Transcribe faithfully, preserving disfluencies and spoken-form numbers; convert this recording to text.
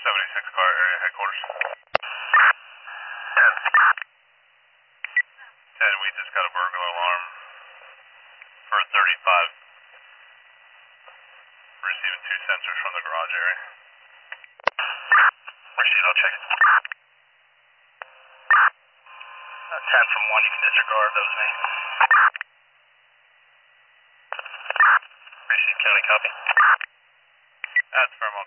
seventy-six car area headquarters. ten. ten, we just got a burglar alarm for thirty-five. Receiving two sensors from the garage area. Received, I'll check it. Uh, ten from one, you can disregard those names. Received, county copy. That's from